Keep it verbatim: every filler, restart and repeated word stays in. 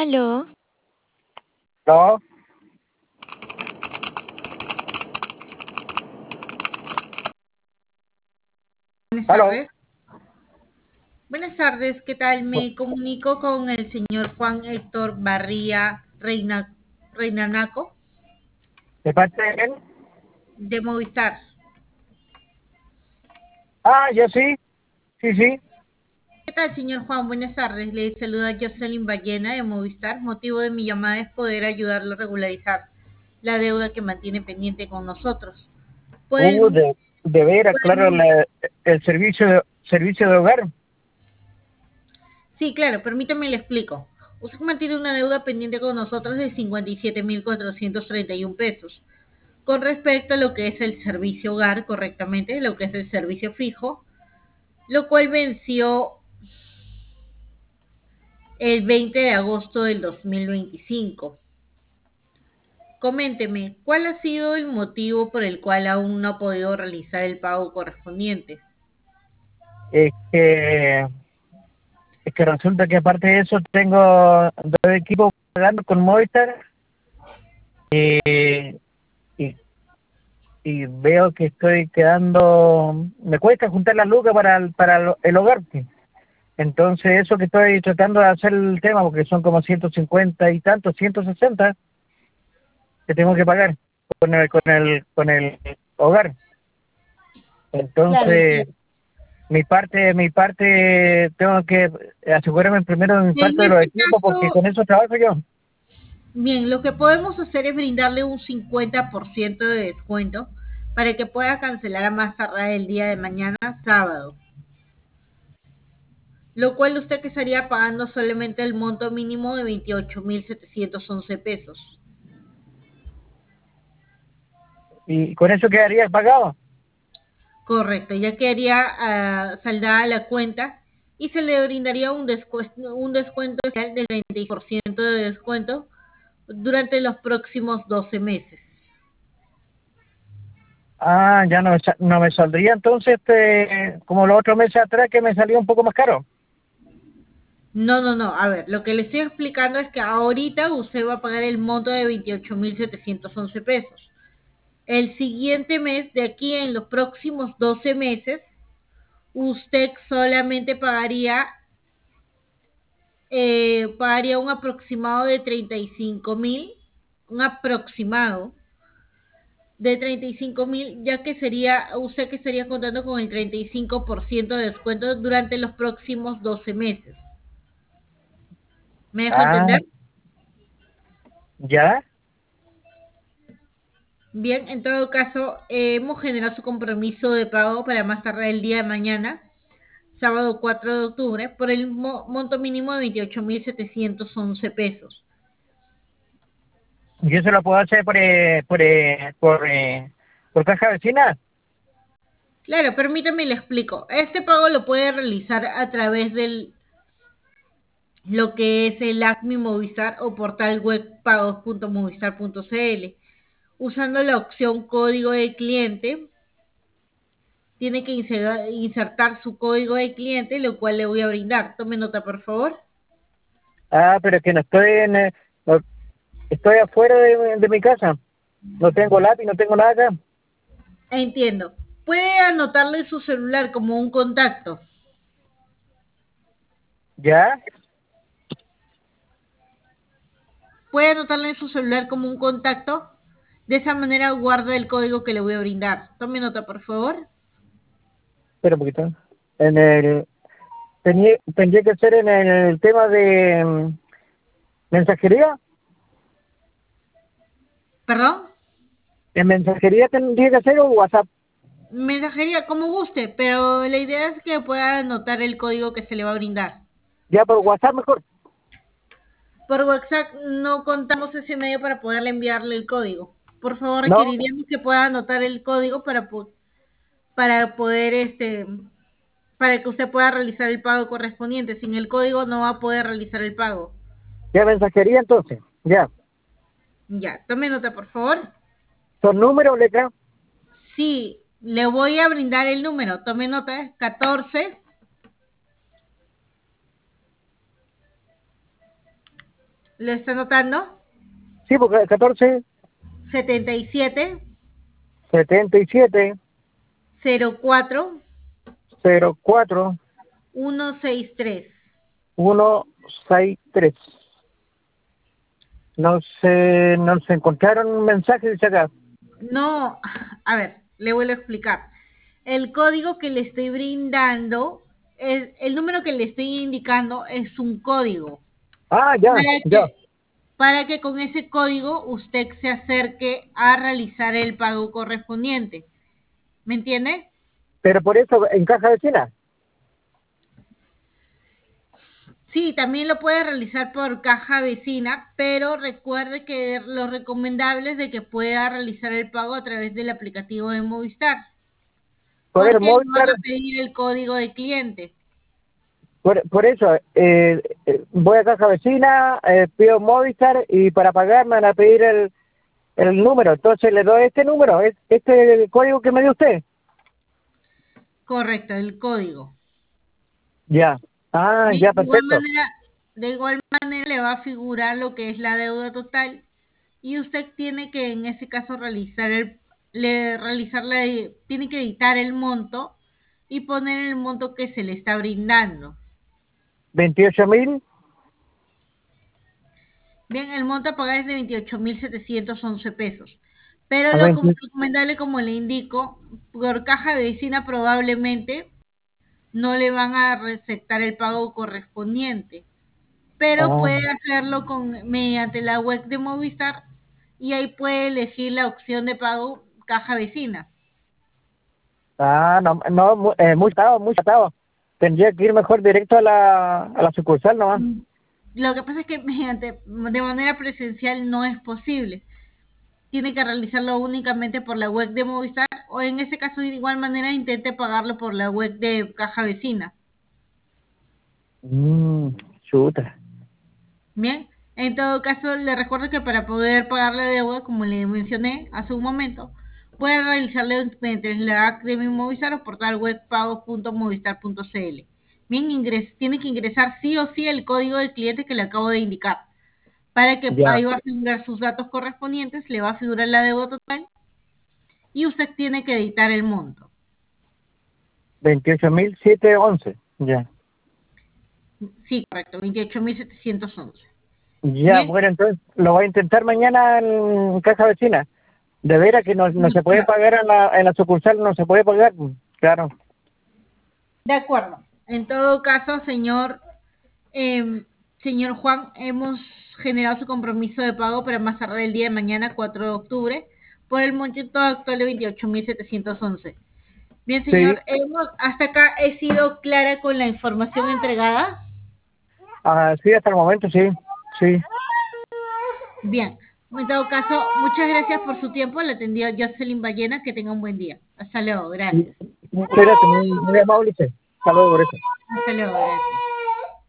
Aló, No, Buenas aló. tardes. Buenas tardes, ¿qué tal? Me comunico con el señor Juan Héctor Barría Reina, Reinanaco ¿De parte de él? de Movistar. Ah, yo sí, sí, sí. ¿Qué tal, señor Juan? Buenas tardes. Le saluda Jocelyn Ballena de Movistar. Motivo de mi llamada es poder ayudarlo a regularizar la deuda que mantiene pendiente con nosotros. Por Uh, el, de, de veras, por claro, el- la- el servicio de, servicio de hogar. sí, claro, permítame le explico. Usted mantiene una deuda pendiente con nosotros de cincuenta y siete mil cuatrocientos treinta y un pesos. Con respecto a lo que es el servicio hogar, correctamente, lo que es el servicio fijo, lo cual venció el veinte de agosto del dos mil veinticinco. Coménteme, ¿cuál ha sido el motivo por el cual aún no ha podido realizar el pago correspondiente? Es que, es que resulta que aparte de eso tengo dos equipos pagando con Movistar y, y, y veo que estoy quedando, me cuesta juntar las lucas para el, para el, el hogar. Entonces eso que estoy tratando de hacer el tema, porque son como ciento cincuenta y tantos, ciento sesenta que tengo que pagar con el, con el, con el hogar. Claro, Entonces, entiendo. mi parte, mi parte, tengo que asegurarme primero de mi En parte de los este equipos, porque caso, con eso trabajo yo. bien, lo que podemos hacer es brindarle un cincuenta por ciento de descuento para que pueda cancelar a más tardar el día de mañana, sábado. Lo cual usted que estaría pagando solamente el monto mínimo de veintiocho mil setecientos once pesos. Y con eso quedaría pagado. Correcto, ya quedaría uh, saldada la cuenta y se le brindaría un descuento, un descuento especial del treinta por ciento de descuento durante los próximos doce meses. Ah, ya no me, sa- no me saldría entonces, este, como los otros meses atrás, que me salió un poco más caro. No, no, no. A ver, lo que le estoy explicando es que ahorita usted va a pagar el monto de veintiocho mil setecientos once pesos. El siguiente mes, de aquí en los próximos doce meses, usted solamente pagaría, eh, pagaría un aproximado de treinta y cinco mil, un aproximado de treinta y cinco mil, ya que sería, usted que estaría contando con el treinta y cinco por ciento de descuento durante los próximos doce meses. ¿Me dejo Ah, entender? ya. Bien, en todo caso, eh, hemos generado su compromiso de pago para más tarde el día de mañana, sábado cuatro de octubre, por el mo monto mínimo de veintiocho mil setecientos once pesos. Y eso lo puedo hacer por, eh, por, eh, por, eh, por caja vecina. Claro, permítame le explico. Este pago lo puede realizar a través del lo que es el ACMI Movistar o portal web pagos punto movistar punto cl. Usando la opción código de cliente, tiene que insertar su código de cliente, lo cual le voy a brindar. Tome nota, por favor. Ah, pero es que no estoy en, eh, no- estoy afuera de, de mi casa. No tengo lápiz, no tengo nada acá. Entiendo. Puede anotarle en su celular como un contacto. ¿Ya? Puede anotarle en su celular como un contacto. De esa manera guarda el código que le voy a brindar. Tome nota, por favor. Espera un poquito. En el, tenía, tendría que ser en el tema de mm, mensajería. ¿Perdón? En mensajería tendría que ser o WhatsApp. Mensajería, como guste, pero la idea es que pueda anotar el código que se le va a brindar. Ya por WhatsApp mejor. Por WhatsApp no contamos ese medio para poderle enviarle el código. Por favor, No, requeriríamos que pueda anotar el código para, para poder, este, para que usted pueda realizar el pago correspondiente. Sin el código no va a poder realizar el pago. ya mensajería entonces. Ya. Ya, tome nota, por favor. ¿Son números o letras? Sí, le voy a brindar el número. Tome nota, ¿Lo está notando? Sí, porque catorce, setenta y siete, setenta y siete, cero cuatro, cero cuatro, ciento sesenta y tres. uno seis tres. No se, no se encontraron mensajes, dice acá. No, a ver, le vuelvo a explicar. El código que le estoy brindando, es, el número que le estoy indicando es un código. Ah, ya, Para ya. que, para que con ese código usted se acerque a realizar el pago correspondiente. ¿Me entiende? Pero por eso, en caja vecina. Sí, también lo puede realizar por caja vecina, pero recuerde que lo recomendable es de que pueda realizar el pago a través del aplicativo de Movistar, Por eso, porque le van Movistar, a pedir el código de cliente. por, por eso, eh, eh, voy a caja vecina, eh, pido Movistar y para pagar me van a pedir el, el número. Entonces le doy este número, es- este código que me dio usted. Correcto, el código. Ya. Ah, Bien, ya, de igual perfecto. manera, de igual manera le va a figurar lo que es la deuda total y usted tiene que en ese caso realizar el, le, realizar la, tiene que editar el monto y poner el monto que se le está brindando. Veintiocho mil. Bien, el monto a pagar es de veintiocho mil setecientos once pesos. Pero A lo com- veinte. recomendable, como le indico, por caja de vecina probablemente no le van a recetar el pago correspondiente, pero Ah, puede hacerlo con, mediante la web de Movistar y ahí puede elegir la opción de pago caja vecina. ah, no, no, mu- eh, muy atado, muy atado. Tendría que ir mejor directo a la, a la sucursal nomás. Lo que pasa es que mediante, de manera presencial no es posible. Tiene que realizarlo únicamente por la web de Movistar o en ese caso de igual manera intente pagarlo por la web de caja vecina. Mmm, chuta. Bien, en todo caso le recuerdo que para poder pagar la deuda, como le mencioné hace un momento, puede realizarlo mediante la app de mi Movistar o portal web pagos punto movistar punto cl. Bien, ingres, tiene que ingresar sí o sí el código del cliente que le acabo de indicar, para que Ya, ahí va a figurar sus datos correspondientes, le va a figurar la deuda total y usted tiene que editar el monto. veintiocho mil setecientos once. Ya. Sí, correcto, veintiocho mil setecientos once. Ya, Bien, bueno, entonces lo voy a intentar mañana en casa vecina. De veras que no, no se puede pagar en la, en la sucursal, no se puede pagar. Claro. de acuerdo. En todo caso, señor, eh, señor Juan, hemos generado su compromiso de pago para más tardar el día de mañana, cuatro de octubre, por el monto actual de veintiocho mil setecientos once. Bien, Sí, señor, hemos, hasta acá he sido clara con la información entregada. ah, sí, hasta el momento sí. Sí. Bien, en todo caso, muchas gracias por su tiempo. Le atendió Jocelyn Ballena. Que tenga un buen día. Hasta luego, gracias. Muchas gracias, muy, muy amable usted. Hasta luego, por eso. Hasta luego, gracias.